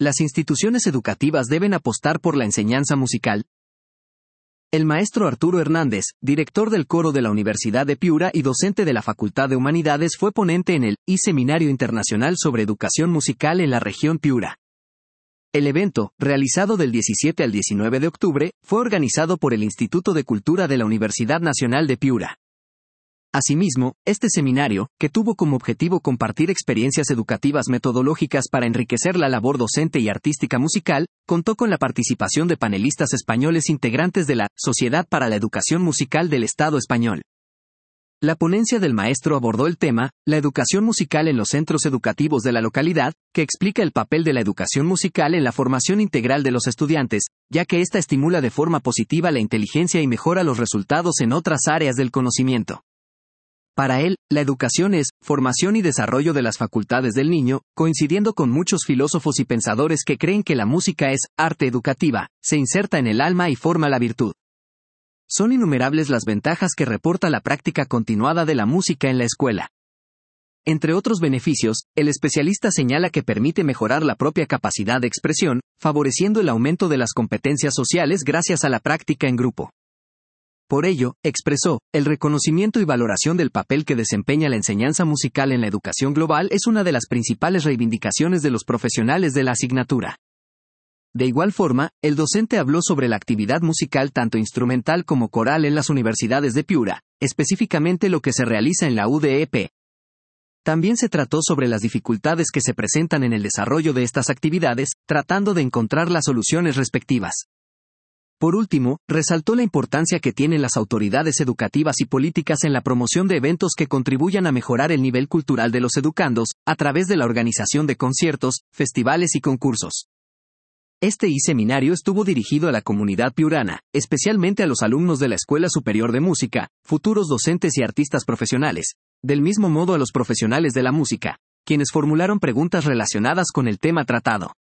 las instituciones educativas deben apostar por la enseñanza musical. El maestro Arturo Hernández, director del coro de la Universidad de Piura y docente de la Facultad de Humanidades, fue ponente en el Seminario Internacional sobre Educación Musical en la región Piura. El evento, realizado del 17 al 19 de octubre, fue organizado por el Instituto de Cultura de la Universidad Nacional de Piura. Asimismo, este seminario, que tuvo como objetivo compartir experiencias educativas metodológicas para enriquecer la labor docente y artística musical, contó con la participación de panelistas españoles integrantes de la Sociedad para la Educación Musical del Estado español. La ponencia del maestro abordó el tema, la educación musical en los centros educativos de la localidad, que explica el papel de la educación musical en la formación integral de los estudiantes, ya que ésta estimula de forma positiva la inteligencia y mejora los resultados en otras áreas del conocimiento. Para él, la educación es formación y desarrollo de las facultades del niño, coincidiendo con muchos filósofos y pensadores que creen que la música es arte educativa, se inserta en el alma y forma la virtud. Son innumerables las ventajas que reporta la práctica continuada de la música en la escuela. Entre otros beneficios, el especialista señala que permite mejorar la propia capacidad de expresión, favoreciendo el aumento de las competencias sociales gracias a la práctica en grupo. Por ello, expresó, el reconocimiento y valoración del papel que desempeña la enseñanza musical en la educación global es una de las principales reivindicaciones de los profesionales de la asignatura. De igual forma, el docente habló sobre la actividad musical tanto instrumental como coral en las universidades de Piura, específicamente lo que se realiza en la UDEP. También se trató sobre las dificultades que se presentan en el desarrollo de estas actividades, tratando de encontrar las soluciones respectivas. Por último, resaltó la importancia que tienen las autoridades educativas y políticas en la promoción de eventos que contribuyan a mejorar el nivel cultural de los educandos, a través de la organización de conciertos, festivales y concursos. Este seminario estuvo dirigido a la comunidad piurana, especialmente a los alumnos de la Escuela Superior de Música, futuros docentes y artistas profesionales, del mismo modo a los profesionales de la música, quienes formularon preguntas relacionadas con el tema tratado.